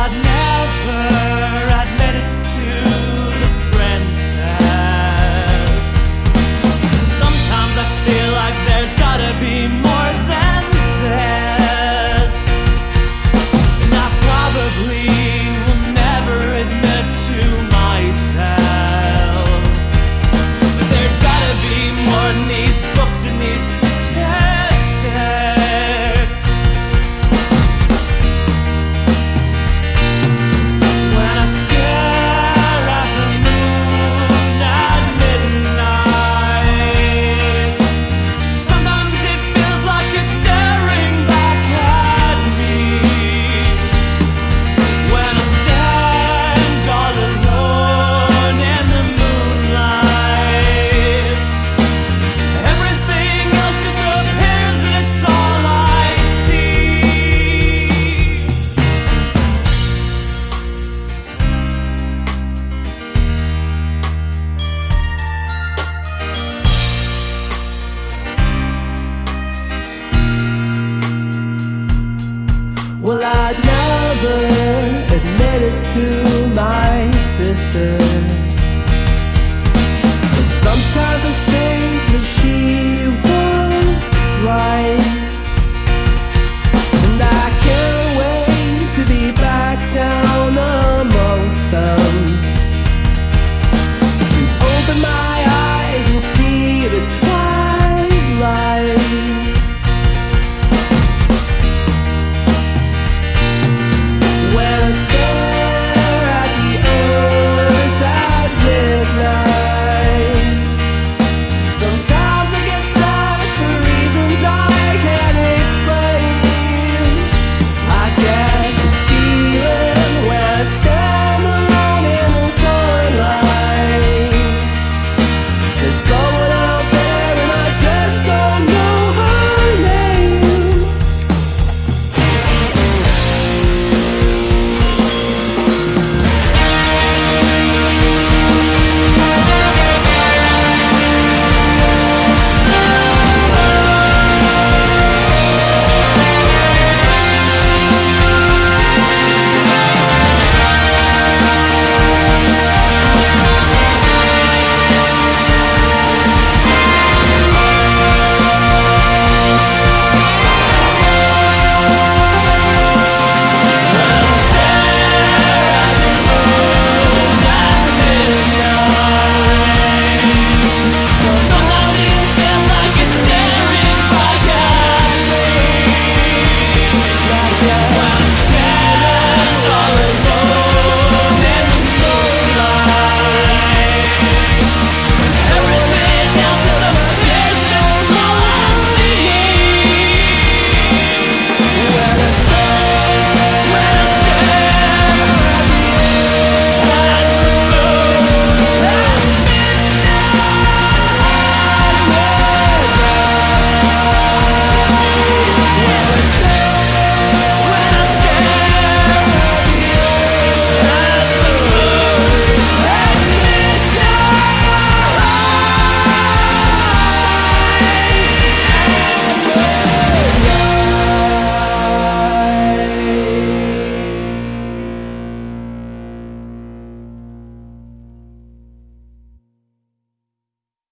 I'd never admit it to the princess. Sometimes I feel like there's gotta be more than this, and I probably will never admit to myself. But there's gotta be more than these books and these statistics. When I stare at the moon at midnight, sometimes it feels like it's staring back at me. When I stand all alone in the moonlight, everything else disappears and it's all I see. Well, I'd never admit it to my sister.